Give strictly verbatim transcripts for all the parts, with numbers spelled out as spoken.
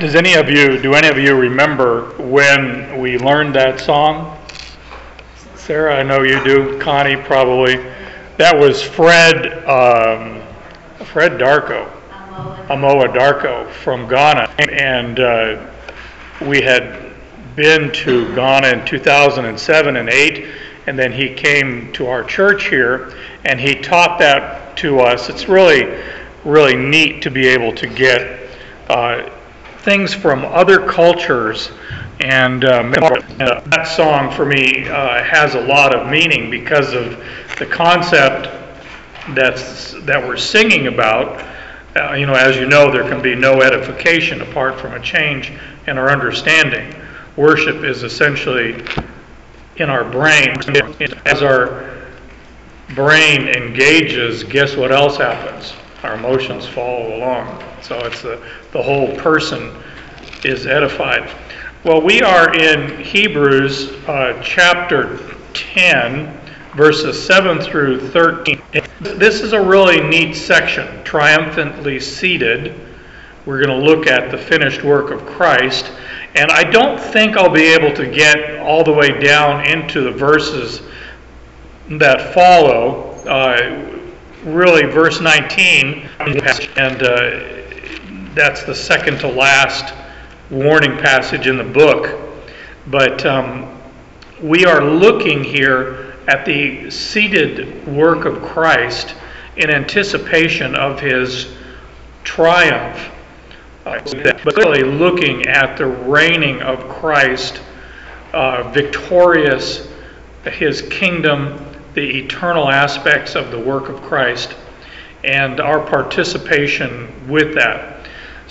Does any of you, do any of you remember when we learned that song? Sarah, I know you do. Connie, probably. That was Fred, um, Fred Darko, Amoa Darko from Ghana. And uh, we had been to Ghana in two thousand seven and eight, and then he came to our church here, and he taught that to us. It's really, really neat to be able to get uh, things from other cultures, and um, that song for me uh, has a lot of meaning because of the concept that's that we're singing about. Uh, you know, as you know, there can be no edification apart from a change in our understanding. Worship is essentially in our brain. As our brain engages, guess what else happens? Our emotions follow along. So it's the, the whole person is edified. Well, we are in Hebrews uh, chapter ten, verses seven through thirteen. This is a really neat section, triumphantly seated. We're going to look at the finished work of Christ. And I don't think I'll be able to get all the way down into the verses that follow. Uh, really, verse nineteen, and uh, that's the second to last warning passage in the book. But um, we are looking here at the seated work of Christ in anticipation of his triumph. Uh, but really looking at the reigning of Christ, uh, victorious, his kingdom, the eternal aspects of the work of Christ, and our participation with that.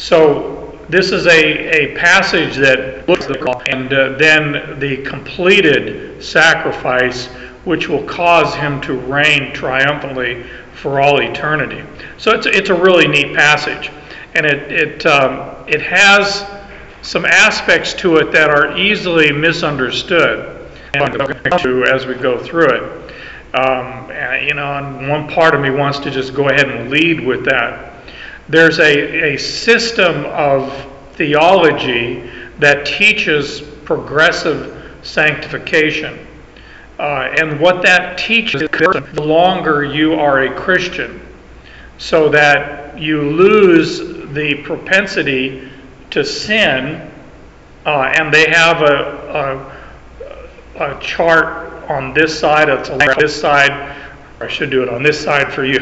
So this is a, a passage that looks at the and uh, then the completed sacrifice, which will cause him to reign triumphantly for all eternity. So it's it's a really neat passage. And it it um, it has some aspects to it that are easily misunderstood as we go through it. Um, and, you know, and one part of me wants to just go ahead and lead with that. There's a, a system of theology that teaches progressive sanctification. Uh, and what that teaches is the longer you are a Christian, so that you lose the propensity to sin, uh, and they have a, a, a chart on this side, it's on this side, or I should do it on this side for you.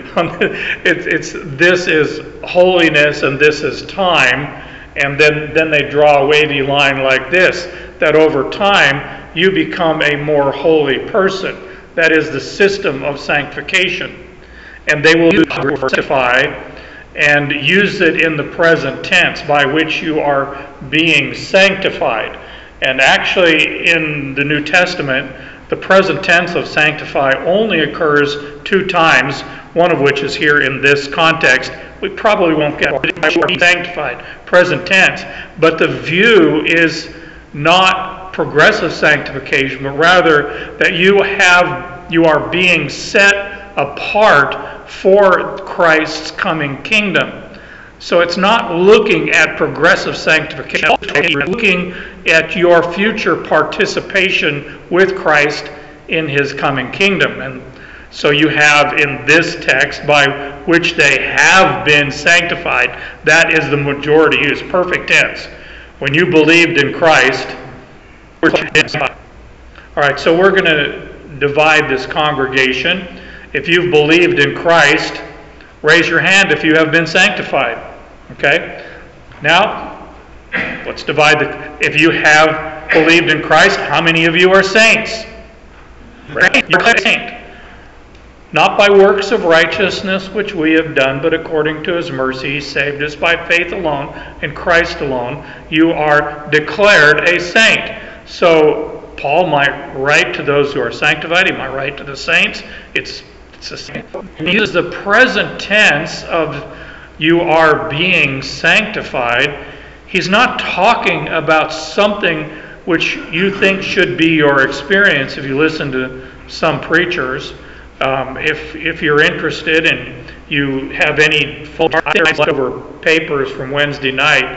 it's, it's this is holiness and this is time, and then, then they draw a wavy line like this, that over time you become a more holy person. That is the system of sanctification. And they will sanctify and use it in the present tense, by which you are being sanctified. And actually in the New Testament, the present tense of sanctify only occurs two times, one of which is here in this context. We probably won't get sanctified, present tense. But the view is not progressive sanctification, but rather that you have you are being set apart for Christ's coming kingdom. So it's not looking at progressive sanctification, it's looking at your future participation with Christ in his coming kingdom. And so you have in this text, by which they have been sanctified, that is the majority use, perfect tense. When you believed in Christ, we're sanctified. All right, so we're going to divide this congregation. If you've believed in Christ, raise your hand if you have been sanctified. Okay? Now, let's divide the... If you have believed in Christ, how many of you are saints? You're a saint. Not by works of righteousness which we have done, but according to his mercy, he saved us by faith alone, in Christ alone. You are declared a saint. So, Paul might write to those who are sanctified. He might write to the saints. It's He uses the present tense of you are being sanctified. He's not talking about something which you think should be your experience if you listen to some preachers. Um, if if you're interested and you have any full leftover papers from Wednesday night,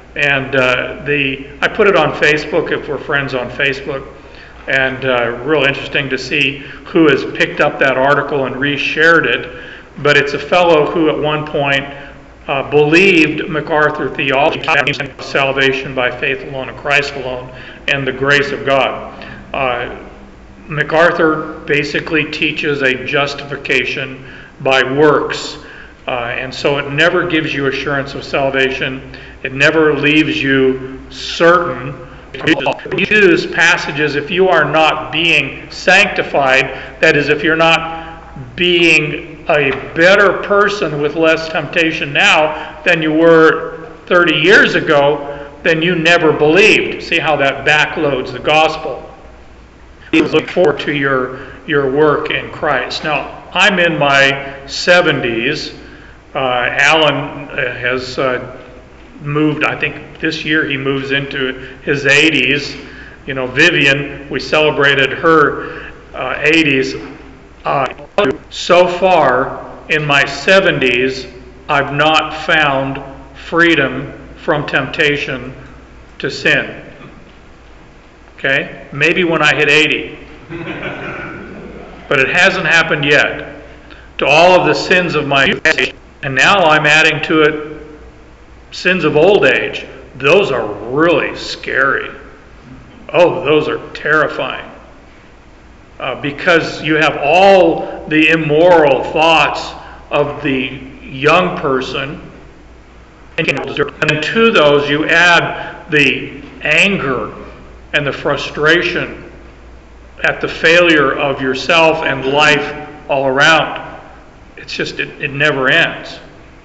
And uh, the I put it on Facebook if we're friends on Facebook, and uh, real interesting to see who has picked up that article and reshared it. But it's a fellow who at one point uh, believed MacArthur theology, salvation by faith alone in Christ alone, and the grace of God. Uh, MacArthur basically teaches a justification by works. Uh, and so it never gives you assurance of salvation. It never leaves you certain. Use passages if you are not being sanctified, that is, if you're not being a better person with less temptation now than you were thirty years ago, then you never believed. See how that backloads the gospel. Look forward to your, your work in Christ. Now, I'm in my seventies. Uh, Alan has uh, moved, I think this year he moves into his eighties. You know, Vivian, we celebrated her uh, eighties. Uh, so far, in my seventies, I've not found freedom from temptation to sin. Okay? Maybe when I hit eighty. But it hasn't happened yet. To all of the sins of my youth, and now I'm adding to it sins of old age. Those are really scary. Oh, those are terrifying. Uh, because you have all the immoral thoughts of the young person, and to those you add the anger and the frustration at the failure of yourself and life all around. It's just, it, it never ends.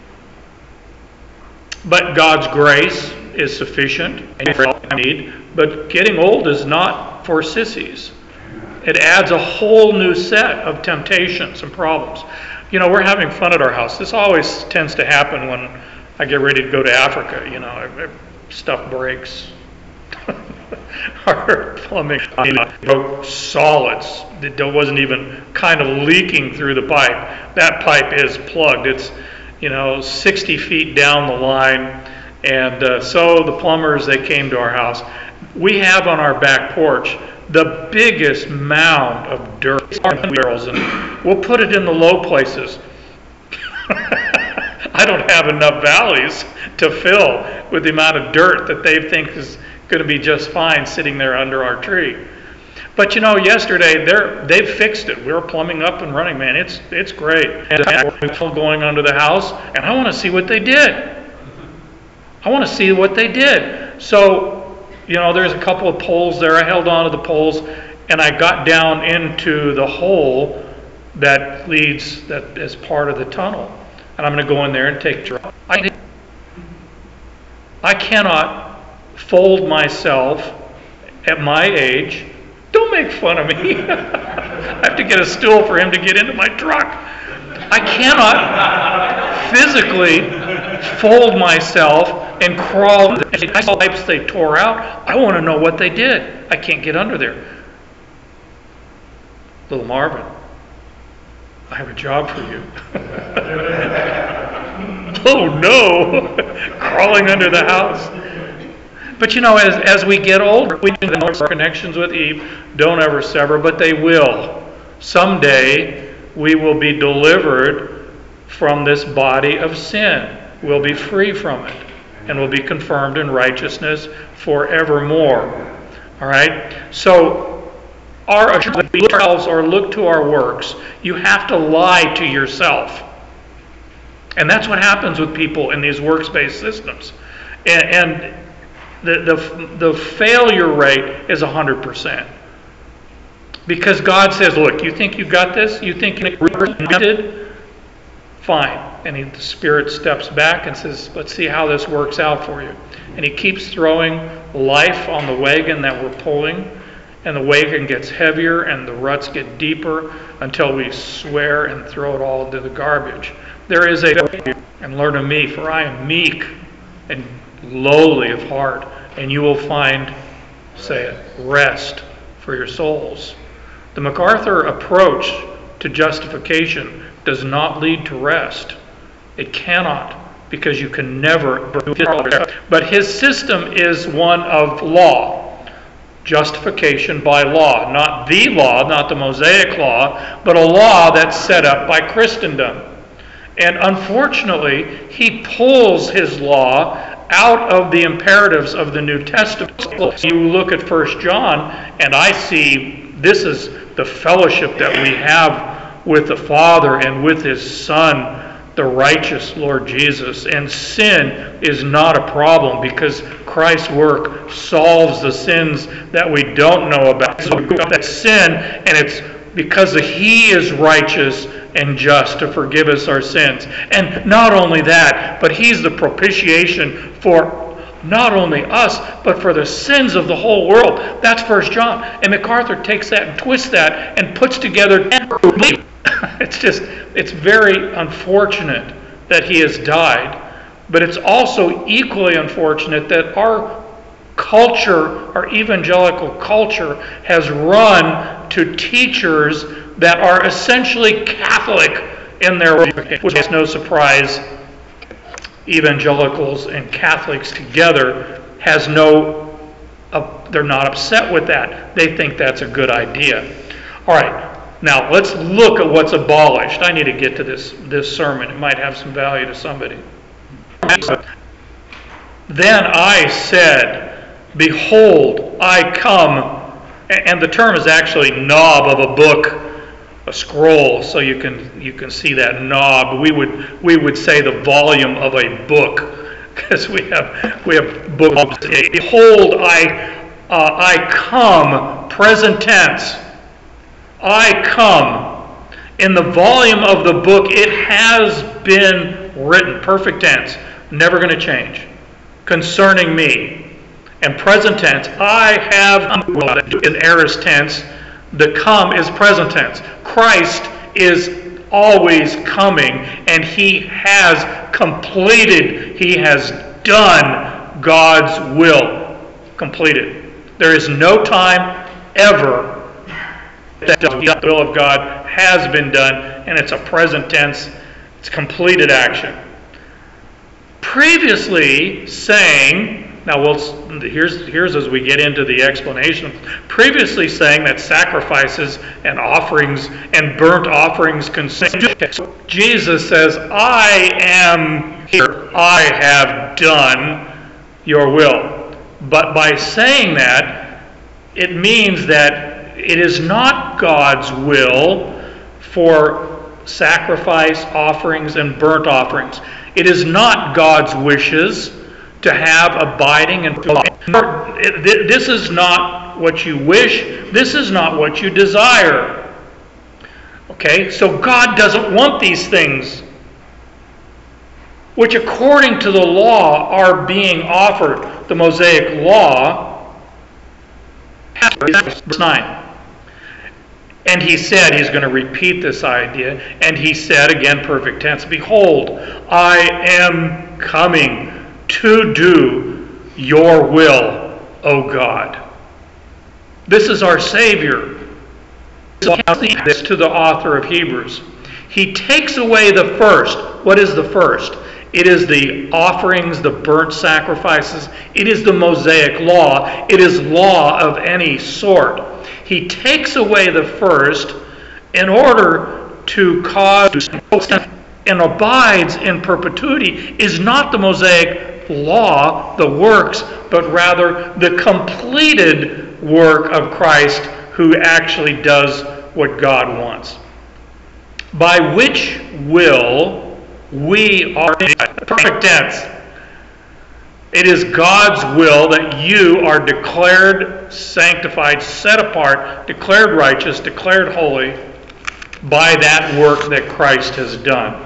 But God's grace is sufficient and for all I need. But getting old is not for sissies. It adds a whole new set of temptations and problems. You know, we're having fun at our house. This always tends to happen when I get ready to go to Africa. You know, stuff breaks. Our plumbing broke solids. It wasn't even kind of leaking through the pipe. That pipe is plugged. It's, you know, sixty feet down the line. And uh, so the plumbers, they came to our house. We have on our back porch the biggest mound of dirt barrels, and we'll put it in the low places. I don't have enough valleys to fill with the amount of dirt that they think is going to be just fine sitting there under our tree. But you know, yesterday they're they've fixed it. We're plumbing up and running, man. It's it's great. And we're going under the house, and I want to see what they did. I want to see what they did. So, you know, there's a couple of poles there. I held on to the poles, and I got down into the hole that leads, that is part of the tunnel. And I'm going to go in there and take a drop. I, I cannot fold myself at my age. Don't make fun of me. I have to get a stool for him to get into my truck. I cannot physically fold myself and crawl. The pipes they tore out, I want to know what they did. I can't get under there. Little Marvin, I have a job for you. Oh no, crawling under the house. But you know, as, as we get older, we know our connections with Eve don't ever sever, but they will. Someday, we will be delivered from this body of sin. We'll be free from it, and will be confirmed in righteousness forevermore. All right? So, our ourselves or look to our works, you have to lie to yourself. And that's what happens with people in these works-based systems. And, and the, the, the failure rate is one hundred percent. Because God says, look, you think you got this? You think you did? Fine. And he, the Spirit steps back and says, let's see how this works out for you. And he keeps throwing life on the wagon that we're pulling. And the wagon gets heavier and the ruts get deeper until we swear and throw it all into the garbage. There is a, and learn of me, for I am meek and lowly of heart, and you will find, say it, rest for your souls. The MacArthur approach to justification does not lead to rest. It cannot, because you can never do it. But his system is one of law. Justification by law. Not the law, not the Mosaic law, but a law that's set up by Christendom. And unfortunately, he pulls his law out of the imperatives of the New Testament. You look at First John, and I see this is the fellowship that we have with the Father and with his Son, the righteous Lord Jesus. And sin is not a problem because Christ's work solves the sins that we don't know about. So we've got that sin, and it's because he is righteous and just to forgive us our sins. And not only that, but he's the propitiation for not only us, but for the sins of the whole world. That's First John. And MacArthur takes that and twists that and puts together. It's just, it's very unfortunate that he has died. But it's also equally unfortunate that our culture, our evangelical culture, has run to teachers that are essentially Catholic in their way, which is no surprise. Evangelicals and Catholics together has no, uh, they're not upset with that. They think that's a good idea. All right, now let's look at what's abolished. I need to get to this, this sermon. It might have some value to somebody. Then I said, behold, I come, and the term is actually knob of a book, a scroll, so you can you can see that knob. We would we would say the volume of a book, because we have we have books. Behold, I uh, I come, present tense. I come. In the volume of the book, it has been written, perfect tense, never going to change, concerning me. And present tense, I have, in aorist tense, the come is present tense. Christ is always coming, and he has completed, he has done God's will. Completed. There is no time ever that the will of God has been done, and it's a present tense, it's completed action. Previously saying, now we'll, here's, here's as we get into the explanation, previously saying that sacrifices and offerings and burnt offerings consume. Jesus says, I am here, I have done your will. But by saying that, it means that it is not God's will for sacrifice, offerings, and burnt offerings. It is not God's wishes to have abiding and this is not what you wish, this is not what you desire. Okay, so God doesn't want these things, which according to the law are being offered. The Mosaic law, verse nine. And he said, he's going to repeat this idea, and he said, again, perfect tense, behold, I am coming to do your will, O God. This is our Savior. This to the author of Hebrews. He takes away the first. What is the first? It is the offerings, the burnt sacrifices. It is the Mosaic law. It is law of any sort. He takes away the first in order to cause and abides in perpetuity is not the Mosaic law, the works, but rather the completed work of Christ who actually does what God wants. By which will we are in perfect tense. It is God's will that you are declared sanctified, set apart, declared righteous, declared holy by that work that Christ has done.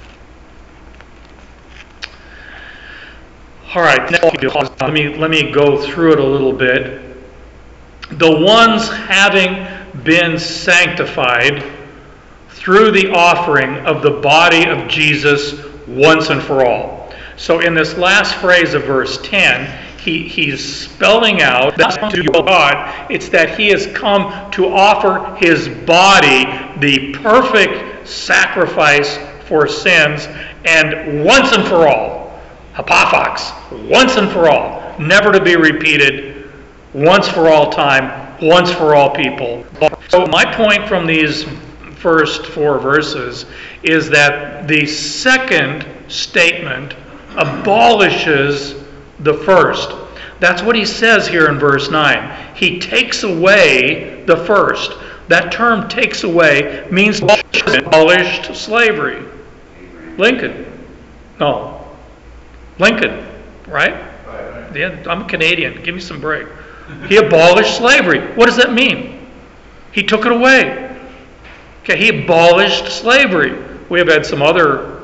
All right, now let me, let me go through it a little bit. The ones having been sanctified through the offering of the body of Jesus once and for all. So in this last phrase of verse ten, he, he's spelling out that to God, it's that he has come to offer his body, the perfect sacrifice for sins, and once and for all. Apophox, once and for all, never to be repeated, once for all time, once for all people. So my point from these first four verses is that the second statement abolishes the first. That's what he says here in verse nine. He takes away the first. That term takes away means abolished slavery. Lincoln. No. Lincoln, right? Yeah, I'm a Canadian. Give me some break. He abolished slavery. What does that mean? He took it away. Okay, he abolished slavery. We have had some other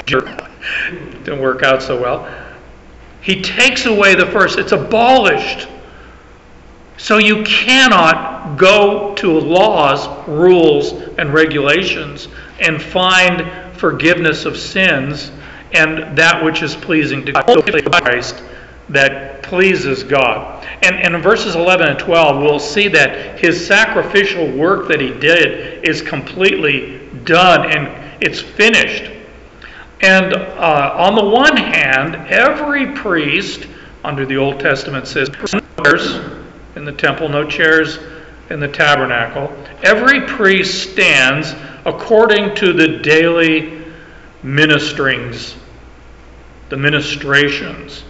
didn't work out so well. He takes away the first. It's abolished. So you cannot go to laws, rules, and regulations and find forgiveness of sins and that which is pleasing to Christ, that pleases God. And, and in verses eleven and twelve, we'll see that his sacrificial work that he did is completely done and it's finished. And uh, on the one hand, every priest under the Old Testament system, no chairs in the temple, no chairs in the tabernacle. Every priest stands according to the daily ministerings, the ministrations.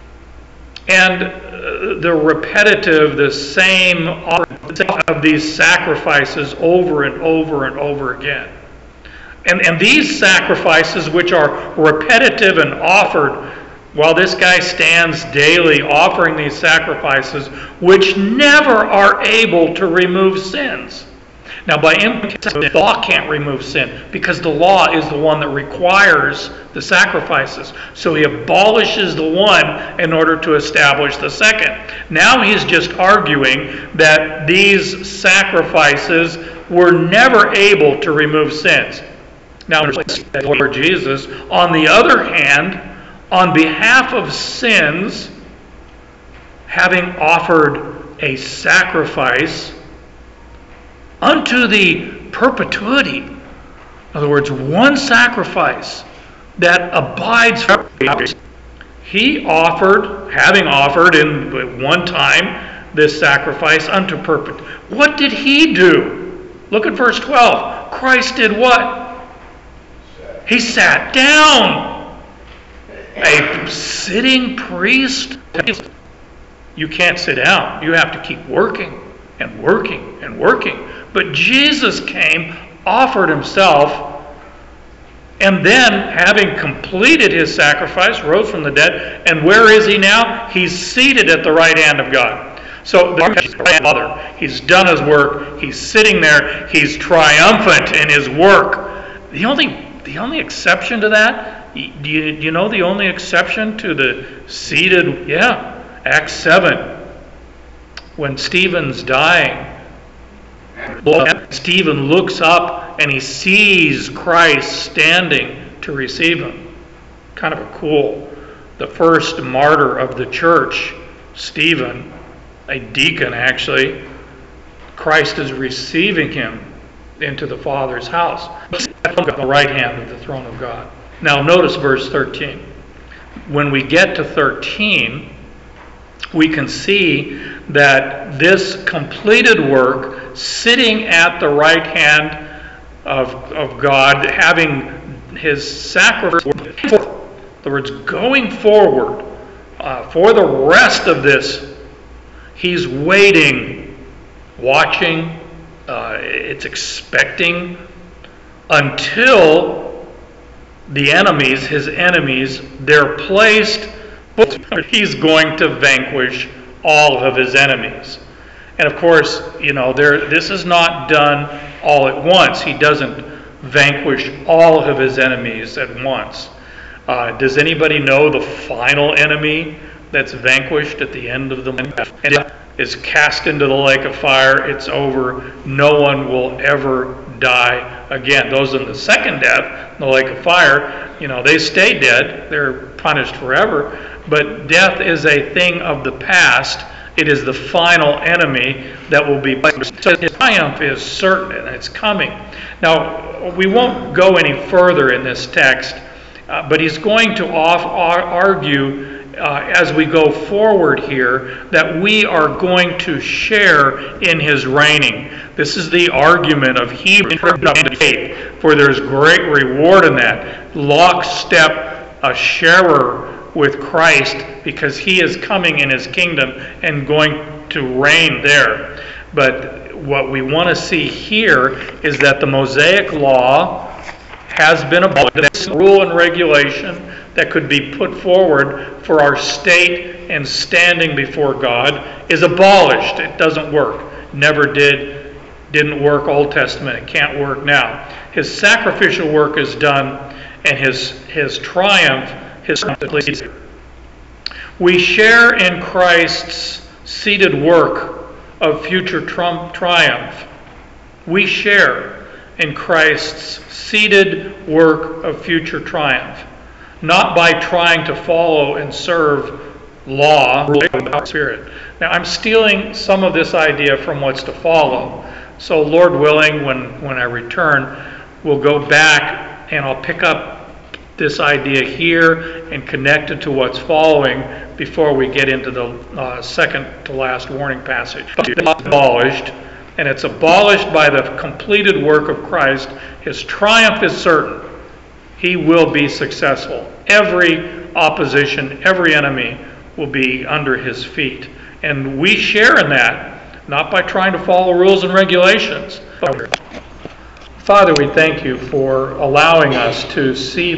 And uh, the repetitive, the same of these sacrifices over and over and over again. And, and these sacrifices, which are repetitive and offered, while this guy stands daily offering these sacrifices, which never are able to remove sins. Now, by implication, the law can't remove sin because the law is the one that requires the sacrifices. So he abolishes the one in order to establish the second. Now he's just arguing that these sacrifices were never able to remove sins. Now, Lord Jesus, on the other hand, on behalf of sins, having offered a sacrifice unto the perpetuity. In other words, one sacrifice that abides forever. He offered, having offered in one time this sacrifice unto perpetuity. What did he do? Look at verse twelve. Christ did what? He sat down. A sitting priest? You can't sit down. You have to keep working and working and working. But Jesus came, offered himself, and then, having completed his sacrifice, rose from the dead. And where is he now? He's seated at the right hand of God. So, the Father, he's done his work. He's sitting there. He's triumphant in his work. The only The only exception to that, do you, do you know the only exception to the seated, yeah, Acts seven, when Stephen's dying, Stephen looks up and he sees Christ standing to receive him. Kind of a cool, the first martyr of the church, Stephen, a deacon actually, Christ is receiving him into the Father's house, at the right hand of the throne of God. Now notice verse thirteen. When we get to thirteen, we can see that this completed work, sitting at the right hand of, of God, having his sacrifice, in other words, going forward uh, for the rest of this, he's waiting, watching, uh, it's expecting until the enemies, his enemies, they're placed, he's going to vanquish all of his enemies. And of course, you know, there, this is not done all at once. He doesn't vanquish all of his enemies at once. Uh, does anybody know the final enemy that's vanquished at the end of the and is cast into the lake of fire? It's over. No one will ever die again. Those in the second death, in the lake of fire, you know, they stay dead. They're punished forever. But death is a thing of the past. It is the final enemy that will be. So his triumph is certain and it's coming. Now, we won't go any further in this text Uh, but he's going to off, ar- argue uh, as we go forward here that we are going to share in his reigning. This is the argument of Hebrews faith, for there's great reward in that. Lockstep, a sharer with Christ, because he is coming in his kingdom and going to reign there. But what we want to see here is that the Mosaic law has been abolished. Rule and regulation that could be put forward for our state and standing before God is abolished. It doesn't work. Never did. Didn't work Old Testament. It can't work now. His sacrificial work is done, and his his triumph, his complete. We share in Christ's seated work of future trump triumph. We share in Christ's seated work of future triumph, not by trying to follow and serve law, spirit. Now, I'm stealing some of this idea from what's to follow. So, Lord willing, when, when I return, we'll go back and I'll pick up this idea here and connect it to what's following before we get into the uh, second to last warning passage. It's abolished, and it's abolished by the completed work of Christ. His triumph is certain. He will be successful. Every opposition, every enemy will be under his feet. And we share in that, not by trying to follow rules and regulations. Father, we thank you for allowing us to see